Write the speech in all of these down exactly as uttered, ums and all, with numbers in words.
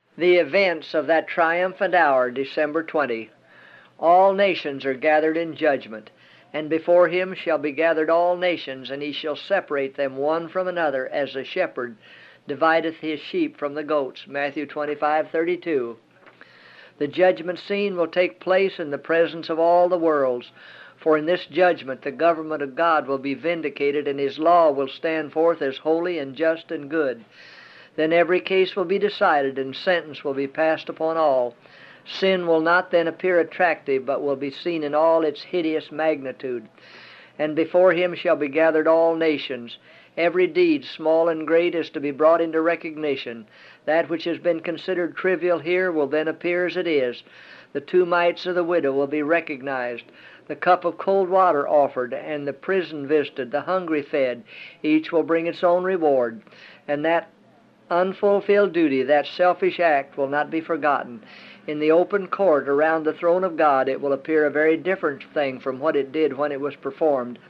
The events of that triumphant hour, December twentieth. All nations are gathered in judgment, and before him shall be gathered all nations, and he shall separate them one from another, as the shepherd divideth his sheep from the goats. Matthew twenty-five thirty-two. The judgment scene will take place in the presence of all the worlds, for in this judgment the government of God will be vindicated, and his law will stand forth as holy and just and good. Then every case will be decided, and sentence will be passed upon all. Sin will not then appear attractive, but will be seen in all its hideous magnitude. And before him shall be gathered all nations. Every deed, small and great, is to be brought into recognition. That which has been considered trivial here will then appear as it is. The two mites of the widow will be recognized. The cup of cold water offered, and the prison visited, the hungry fed. Each will bring its own reward. And that unfulfilled duty, that selfish act, will not be forgotten. In the open court around the throne of God, it will appear a very different thing from what it did when it was performed.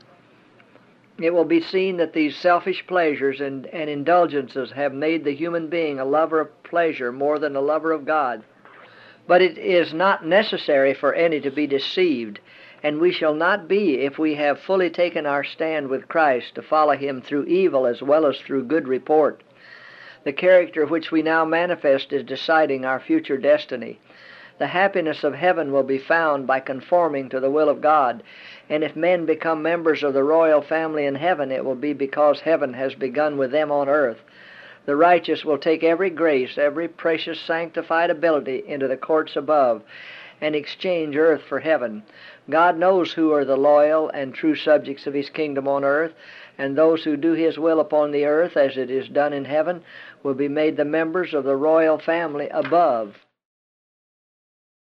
It will be seen that these selfish pleasures and, and indulgences have made the human being a lover of pleasure more than a lover of God. But it is not necessary for any to be deceived, and we shall not be if we have fully taken our stand with Christ to follow him through evil as well as through good report. The character which we now manifest is deciding our future destiny. The happiness of heaven will be found by conforming to the will of God, and if men become members of the royal family in heaven, it will be because heaven has begun with them on earth. The righteous will take every grace, every precious sanctified ability into the courts above, and exchange earth for heaven. God knows who are the loyal and true subjects of his kingdom on earth, and those who do his will upon the earth as it is done in heaven will be made the members of the royal family above.